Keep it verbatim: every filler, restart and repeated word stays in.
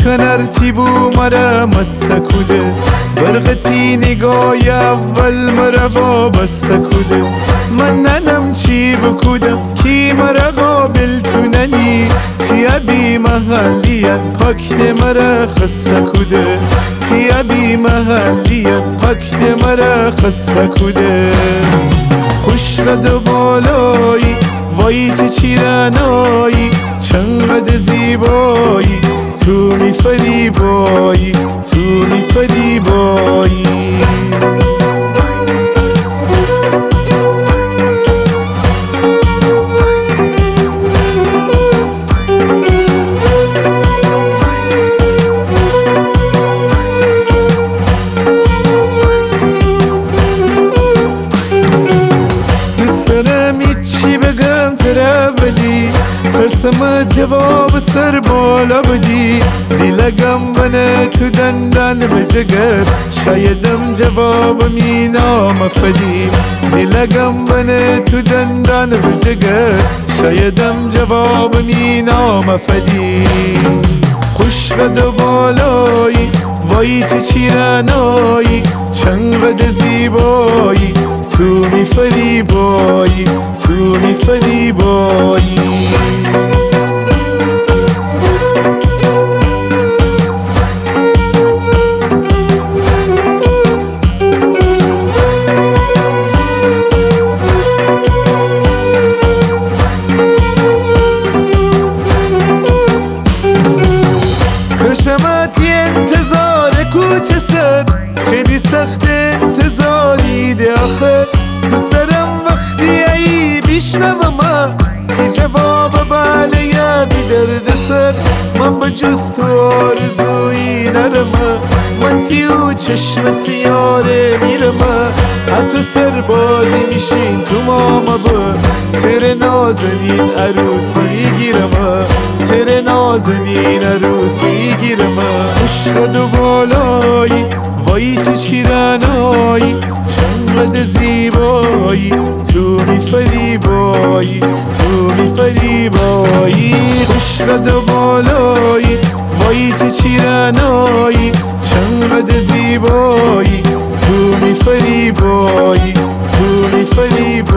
کنرتی بو مرا مستکوده برغتی نگاه اول مرا وابسته کوده من ننم چی بکودم کی مرا قابل تو ننی تیا بی محلیت پاکده مرا خسته کوده تیا بی محلیت پاکده مرا خسته کوده خوش قد و بالایی وای چه چیرانایی چنقدر زیبایی تو می فریبایی تو می فریبایی چی بگم ترابلی ترسم جواب سر بالا بدی دیلگم بنه تو دندان بجگر شایدم جواب می نامفدی دیلگم بنه تو دندان بجگر شایدم جواب می نامفدی خوش قد و بالایی وای تو چیرانایی چنقدر زیبایی تو می فریبایی تو می فریبایی کشمتی انتظار کوچه سر خیلی سخت انتظاریده آخه دوست دارم وقتی ای بیشنوم تی جواب بله یا بی درد سر من با جز تو آرزویی نرم من تیو چشم سیاره میرم حتی سر بازی میشین تو ماما با تر نازنین عروسی گیرم تر نازنین عروسی گیرم خوش قد و بالایی وای تو چیرانایی چنقدر زیبایی تو می فریبایی تو می فریبایی خوش قد و بالایی وای تو چیرانایی چنقدر زیبایی تو می فریبایی تو می فریبایی